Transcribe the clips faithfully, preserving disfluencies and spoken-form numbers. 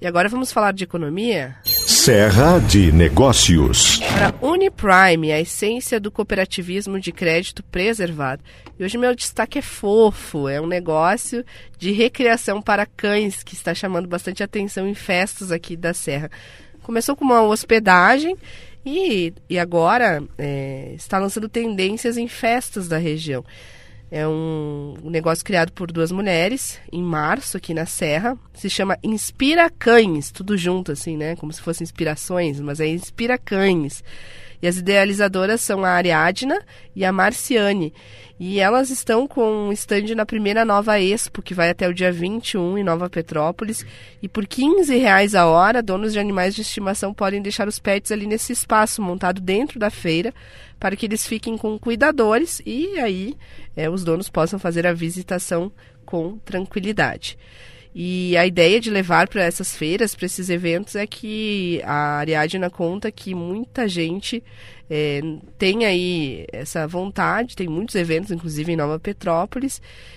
E agora vamos falar de economia? Serra de Negócios. Para Uniprime, a essência do cooperativismo de crédito preservado. E hoje meu destaque é fofo, é um negócio de recreação para cães que está chamando bastante atenção em festas aqui da Serra. Começou com uma hospedagem e, e agora é, está lançando tendências em festas da região. É um, um negócio criado por duas mulheres, em março, aqui na Serra. Se chama Inspira Cães, tudo junto, assim, né? Como se fossem inspirações, mas é Inspira Cães. E as idealizadoras são a Ariadna e a Marciane. E elas estão com um stand na primeira Nova Expo, que vai até o dia vinte e um, em Nova Petrópolis. E por quinze reais a hora, donos de animais de estimação podem deixar os pets ali nesse espaço montado dentro da feira, para que eles fiquem com cuidadores e aí é, os donos possam fazer a visitação com tranquilidade. E a ideia de levar para essas feiras, para esses eventos, é que a Ariadna conta que muita gente é, tem aí essa vontade, tem muitos eventos, inclusive em Nova Petrópolis,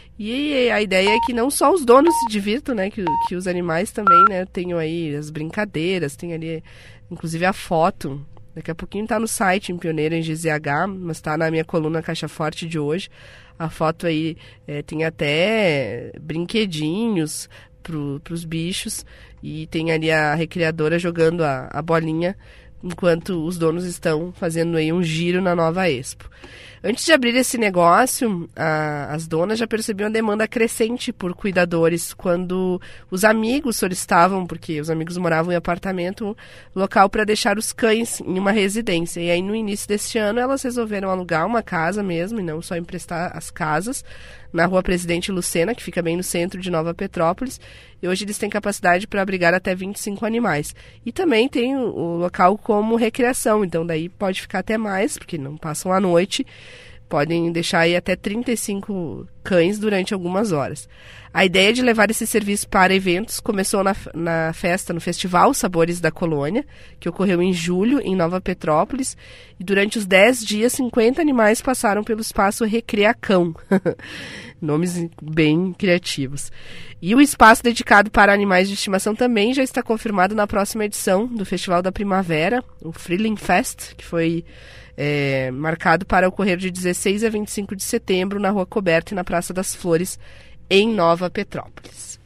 e a ideia é que não só os donos se divirtam, né, que, que os animais também, né, tenham aí as brincadeiras, tem ali inclusive a foto. Daqui a pouquinho está no site em Pioneiro, em G Z H, mas está na minha coluna Caixa Forte de hoje. A foto aí é, tem até brinquedinhos para os bichos e tem ali a recreadora jogando a, a bolinha enquanto os donos estão fazendo aí um giro na Nova Expo. Antes de abrir esse negócio, a, as donas já percebiam a demanda crescente por cuidadores quando os amigos solicitavam, porque os amigos moravam em apartamento, local para deixar os cães em uma residência. E aí no início deste ano elas resolveram alugar uma casa mesmo, e não só emprestar as casas, na Rua Presidente Lucena, que fica bem no centro de Nova Petrópolis. E hoje eles têm capacidade para abrigar até vinte e cinco animais. E também tem o, o local como recreação, então daí pode ficar até mais, porque não passam a noite. Podem deixar aí até trinta e cinco cães durante algumas horas. A ideia de levar esse serviço para eventos começou na, na festa, no Festival Sabores da Colônia, que ocorreu em julho, em Nova Petrópolis. E durante os dez dias, cinquenta animais passaram pelo espaço Recreacão. Nomes bem criativos. E o espaço dedicado para animais de estimação também já está confirmado na próxima edição do Festival da Primavera, o Freeling Fest, que foi é, marcado para ocorrer de dezesseis a vinte e cinco de setembro na Rua Coberta e na Praça das Flores, em Nova Petrópolis.